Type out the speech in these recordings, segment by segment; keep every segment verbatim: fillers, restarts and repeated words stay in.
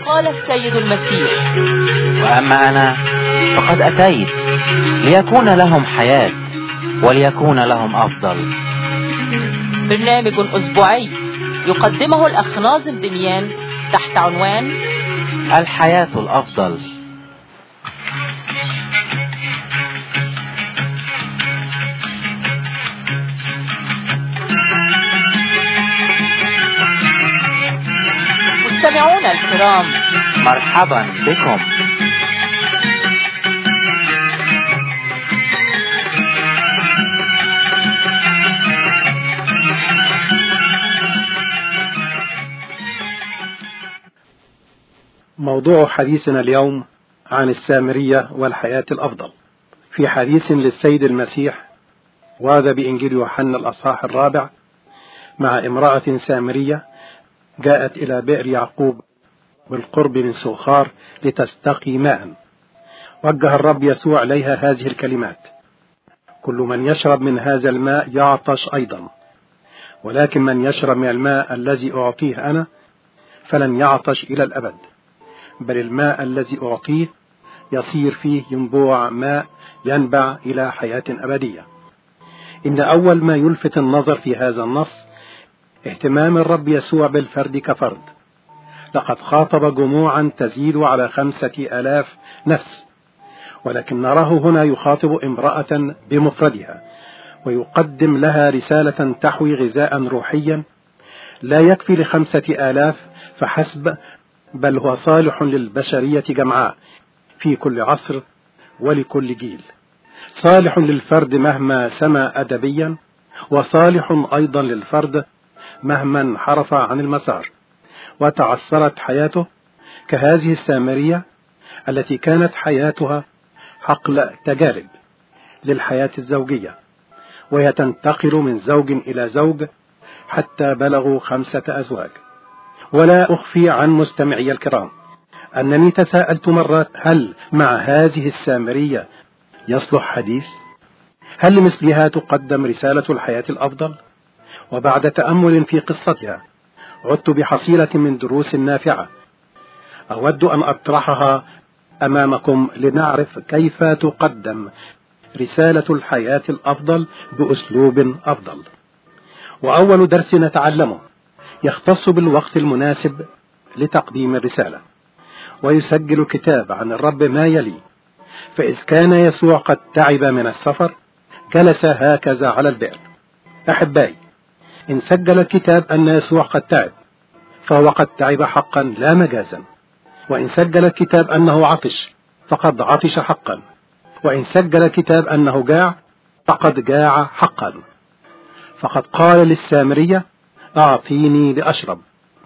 قال السيد المسيح: وأما أنا فقد أتيت ليكون لهم حياة وليكون لهم أفضل. برنامج أسبوعي يقدمه الأخ ناظم دميان تحت عنوان الحياة الأفضل. مستمعونا الكرام، مرحبا بكم. موضوع حديثنا اليوم عن السامرية والحياة الأفضل، في حديث للسيد المسيح وهذا بإنجيل يوحنا الأصحاح الرابع، مع امرأة سامرية جاءت إلى بئر يعقوب بالقرب من سوخار لتستقي ماء. وجه الرب يسوع إليها هذه الكلمات: كل من يشرب من هذا الماء يعطش أيضا، ولكن من يشرب من الماء الذي أعطيه أنا فلن يعطش إلى الأبد، بل الماء الذي أعطيه يصير فيه ينبوع ماء ينبع إلى حياة أبدية. إن أول ما يلفت النظر في هذا النص اهتمام الرب يسوع بالفرد كفرد. لقد خاطب جموعا تزيد على خمسة آلاف نفس، ولكن نراه هنا يخاطب امرأة بمفردها، ويقدم لها رسالة تحوي غذاء روحيا لا يكفي لخمسة آلاف فحسب، بل هو صالح للبشرية جمعاء في كل عصر ولكل جيل، صالح للفرد مهما سمى أدبيا، وصالح أيضا للفرد مهما انحرف عن المسار وتعثرت حياته، كهذه السامرية التي كانت حياتها حقل تجارب للحياة الزوجية، وهي تنتقل من زوج إلى زوج حتى بلغوا خمسة أزواج. ولا أخفي عن مستمعي الكرام أنني تساءلت مرات: هل مع هذه السامرية يصلح حديث؟ هل لمثلها تقدم رسالة الحياة الأفضل؟ وبعد تأمل في قصتها عدت بحصيلة من دروس نافعة أود أن أطرحها أمامكم لنعرف كيف تقدم رسالة الحياة الأفضل بأسلوب أفضل. وأول درس نتعلمه يختص بالوقت المناسب لتقديم الرسالة، ويسجل الكتاب عن الرب ما يلي: فإذ كان يسوع قد تعب من السفر جلس هكذا على البئر. أحبائي، إن سجل الكتاب أن يسوع قد تعب فهو قد تعب حقا لا مجازا، وإن سجل الكتاب أنه عطش فقد عطش حقا، وإن سجل الكتاب أنه جاع فقد جاع حقا. فقد قال للسامرية: أعطيني لأشرب.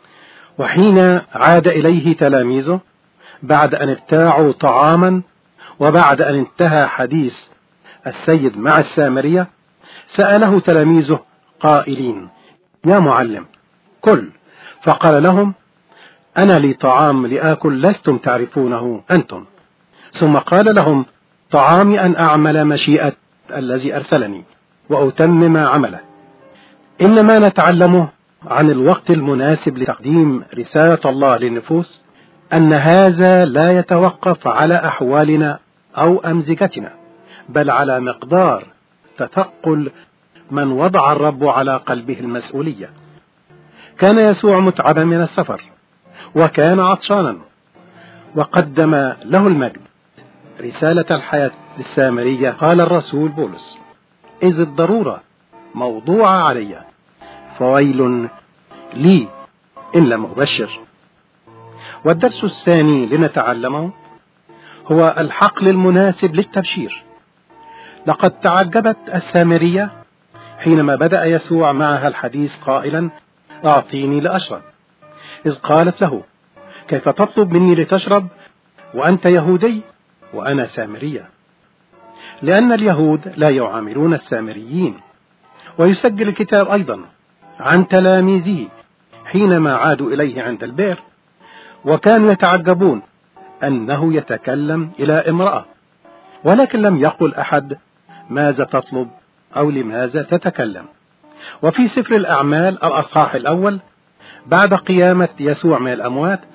وحين عاد إليه تلاميذه بعد أن ابتاعوا طعاما وبعد أن انتهى حديث السيد مع السامرية، سأله تلاميذه قائلين: يا معلم كل. فقال لهم: أنا لي طعام لآكل لستم تعرفونه أنتم. ثم قال لهم: طعامي أن أعمل مشيئة الذي أرسلني وأتمم عمله. إن ما نتعلمه عن الوقت المناسب لتقديم رسالة الله للنفوس أن هذا لا يتوقف على أحوالنا أو أمزجتنا، بل على مقدار تثقل من وضع الرب على قلبه المسؤولية. كان يسوع متعبا من السفر وكان عطشانا، وقدم له المجد رسالة الحياة للسامرية. قال الرسول بولس: إذ الضرورة موضوعة علي فويل لي إن لم أبشر. والدرس الثاني لنتعلمه هو الحقل المناسب للتبشير. لقد تعجبت السامرية حينما بدأ يسوع معها الحديث قائلا: أعطيني لأشرب، إذ قالت له: كيف تطلب مني لتشرب وأنت يهودي وأنا سامرية؟ لأن اليهود لا يعاملون السامريين. ويسجل الكتاب أيضا عن تلاميذه حينما عادوا إليه عند البئر وكانوا يتعجبون أنه يتكلم إلى امرأة، ولكن لم يقل أحد ماذا تطلب أو لماذا تتكلم. وفي سفر الأعمال الأصحاح الأول بعد قيامة يسوع من الأموات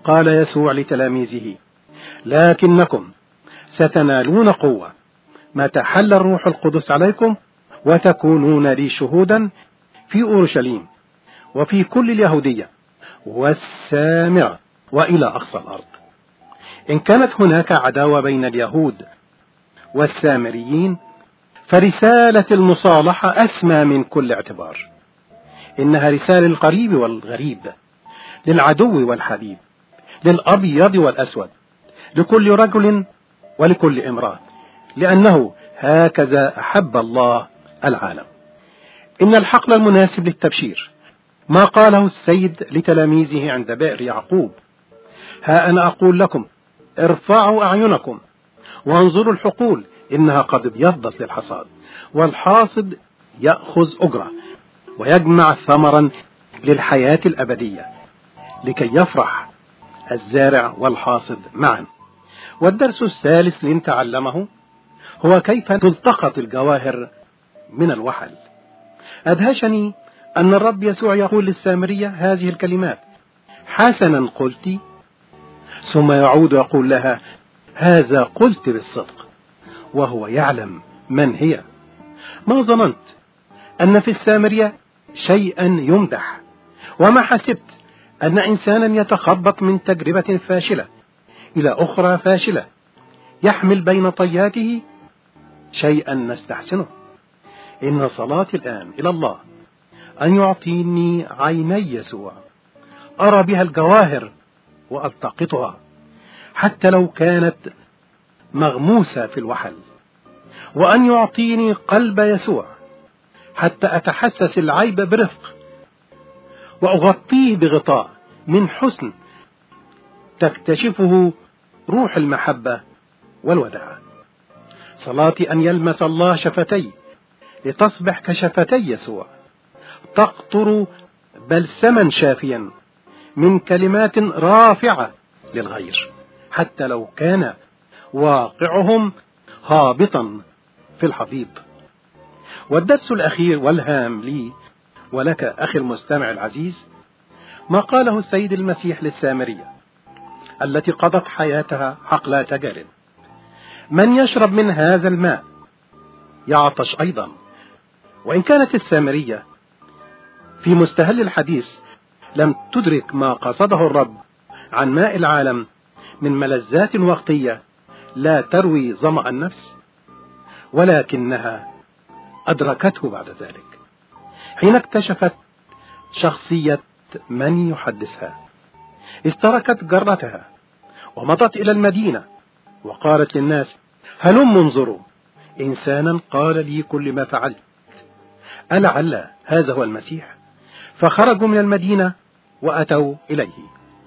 قال يسوع لتلاميذه: لكنكم ستنالون قوة متى حل الروح القدس عليكم، وتكونون لي شهودا في أورشليم وفي كل اليهودية والسامرة وإلى أقصى الأرض. إن كانت هناك عداوة بين اليهود والسامريين، فرسالة المصالحة أسمى من كل اعتبار. إنها رسالة للقريب والغريب، للعدو والحبيب، للأبيض والأسود، لكل رجل ولكل امرأة، لأنه هكذا أحب الله العالم. إن الحقل المناسب للتبشير ما قاله السيد لتلاميذه عند بئر يعقوب: ها أنا أقول لكم ارفعوا أعينكم وانظروا الحقول إنها قد ابيضت للحصاد، والحاصد يأخذ أجرة ويجمع ثمرا للحياة الأبدية، لكي يفرح الزارع والحاصد معا. والدرس الثالث لنتعلمه هو كيف تلتقط الجواهر من الوحل. أدهشني أن الرب يسوع يقول للسامرية هذه الكلمات: حسنا قلت، ثم يعود يقول لها: هذا قلت بالصدق، وهو يعلم من هي. ما ظننت أن في السامرية شيئا يمدح، وما حسبت أن إنسانا يتخبط من تجربة فاشلة إلى أخرى فاشلة يحمل بين طياته شيئا نستحسنه. إن صلاتي الآن إلى الله أن يعطيني عيني يسوع أرى بها الجواهر وألتقطها، حتى لو كانت مغموسة في الوحل، وأن يعطيني قلب يسوع حتى أتحسس العيب برفق، وأغطيه بغطاء من حسن تكتشفه روح المحبة والوداع. صلاتي أن يلمس الله شفتي لتصبح كشفتي يسوع، تقطر بلسما شافيا من كلمات رافعة للغير، حتى لو كان واقعهم هابطا في الحضيض. والدرس الأخير والهام لي ولك أخي المستمع العزيز ما قاله السيد المسيح للسامرية التي قضت حياتها حقل تجارب: من يشرب من هذا الماء يعطش أيضا. وإن كانت السامرية في مستهل الحديث لم تدرك ما قصده الرب عن ماء العالم من ملذات وقتية لا تروي ظمأ النفس، ولكنها أدركته بعد ذلك حين اكتشفت شخصية من يحدثها. استركت جرتها ومضت إلى المدينة وقالت للناس: هلم انظروا، إنسانا قال لي كل ما فعلت، ألعل هذا هو المسيح؟ فخرجوا من المدينة وأتوا إليه.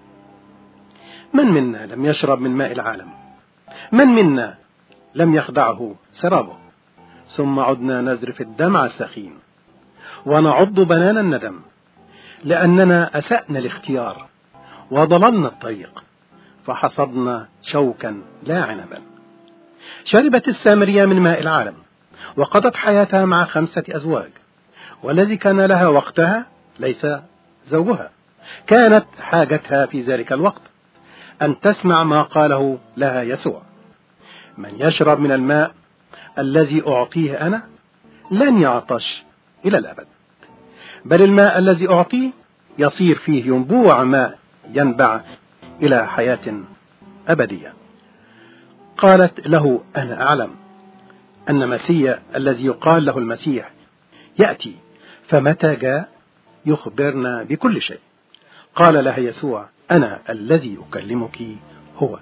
من منا لم يشرب من ماء العالم؟ من منا لم يخدعه سرابه؟ ثم عدنا نزرف الدمع السخين ونعض بنان الندم، لأننا أسأنا الاختيار وضللنا الطريق، فحصدنا شوكا لا عنبا. شربت السامرية من ماء العالم وقضت حياتها مع خمسة أزواج، والذي كان لها وقتها ليس زوجها. كانت حاجتها في ذلك الوقت أن تسمع ما قاله لها يسوع: من يشرب من الماء الذي أعطيه أنا لن يعطش إلى الأبد، بل الماء الذي أعطيه يصير فيه ينبوع ماء ينبع إلى حياة أبدية. قالت له: أنا أعلم أن مسيح الذي يقال له المسيح يأتي، فمتى جاء يخبرنا بكل شيء. قال لها يسوع: أنا الذي أكلمك هو.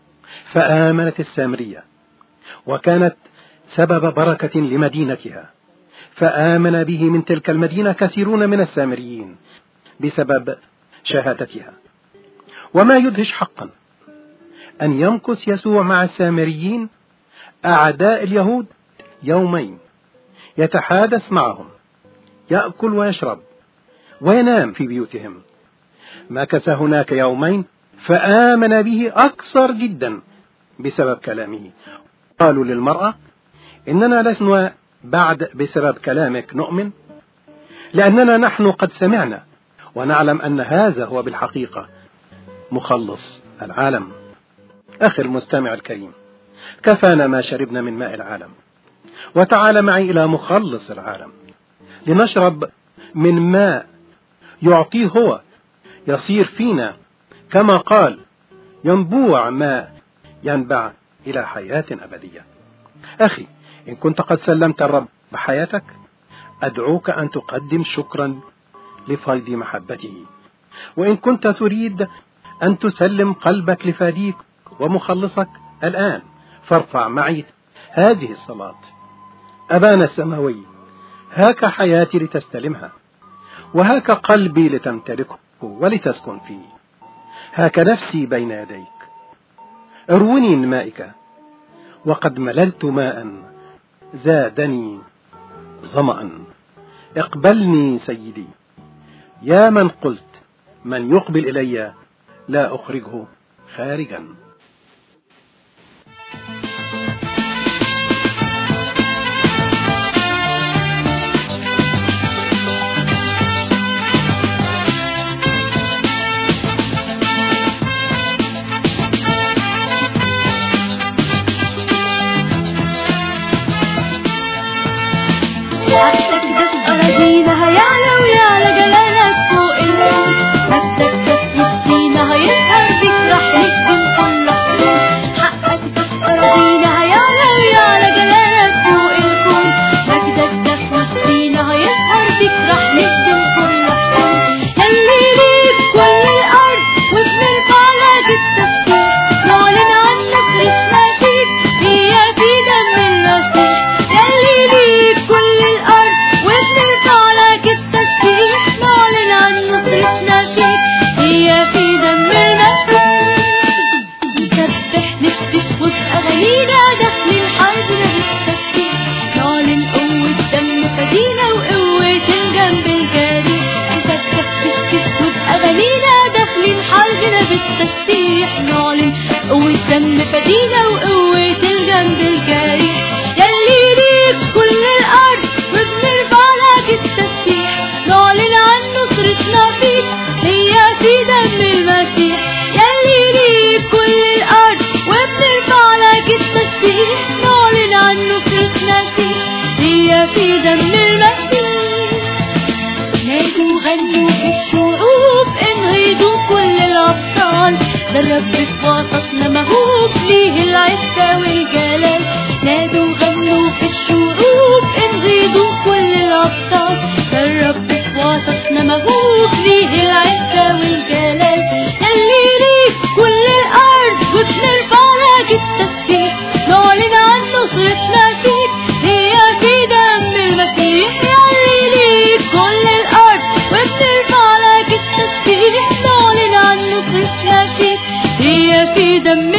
فآمنت السامرية، وكانت سبب بركة لمدينتها، فآمن به من تلك المدينة كثيرون من السامريين بسبب شهادتها. وما يدهش حقا أن يمكث يسوع مع السامريين أعداء اليهود يومين، يتحادث معهم، يأكل ويشرب وينام في بيوتهم. مكث هناك يومين فآمن به أكثر جدا بسبب كلامه. قالوا للمرأة: إننا لسنا بعد بسبب كلامك نؤمن، لأننا نحن قد سمعنا ونعلم أن هذا هو بالحقيقة مخلص العالم. أخي المستمع الكريم، كفانا ما شربنا من ماء العالم، وتعال معي إلى مخلص العالم لنشرب من ماء يعطيه هو، يصير فينا كما قال ينبوع ماء ينبع إلى حياة أبدية. أخي، إن كنت قد سلمت الرب بحياتك، أدعوك أن تقدم شكرا لفيض محبته. وإن كنت تريد أن تسلم قلبك لفاديك ومخلصك الآن، فارفع معي هذه الصلاة: أبانا السماوي، هاك حياتي لتستلمها، وهاك قلبي لتمتلكه ولتسكن فيه، هاك نفسي بين يديك، اروني من مائك، وقد مللت ماء زادني ظمأ. اقبلني سيدي، يا من قلت من يقبل إلي لا أخرجه خارجا. حقك ده أراضينا هيعلى ويعلى جلالك فوق الكون، حقك ده وسطينا هيظهر بيك رح نخدم كل حدود. حقك ده أراضينا هيعلى ويعلى جلالك فوق الكون، مجدك ده وسطينا هيظهر بيك رح نخدم كل حدود. يلي ليك كل الأرض وبنرفع لك التسبيح، نعلن عنك اسمنا فيك هي في دم المسيح. يلي ليك كل الأرض وبنرفع لك التسبيح، نعلن عن نصرتنا فيك هي في دم المسيح. نسبح نهتف وبأغانينا داخلين حربنا بالتسبيح، نعلن قوة دم فدينا وقوة الجنب الجريح. نسبح نهتف وبأغانينا داخلين حربنا بالتسبيح، نعلن قوة دم فدينا وقوة الجنب الجريح. يلي ليك كل الأرض وبنرفع لك التسبيح، نعلن عن نصرتنا فيك هي في دم المسيح. يلي ليك كل الأرض وبنرفع لك التسبيح، نعلن عن نصرتنا فيك هي في دم المسيح. نادوا غنوا في الشعوب، انهضوا كل الأبطال، ده الرب في وسطنا مهوب ليه العزة والجلال. نادوا غنوا في الشعوب، انهضوا كل الأبطال، ده الرب في وسطنا مهوب ليه العزة والجلال. يلي ليك كل الأرض وبنرفع لك التسبيح، نعلن عن نصرتنا فيك هي في دم المسيح. يلي ليك كل الأرض وبنرفع لك التسبيح، نعلن عن نصرتنا فيك هي في دم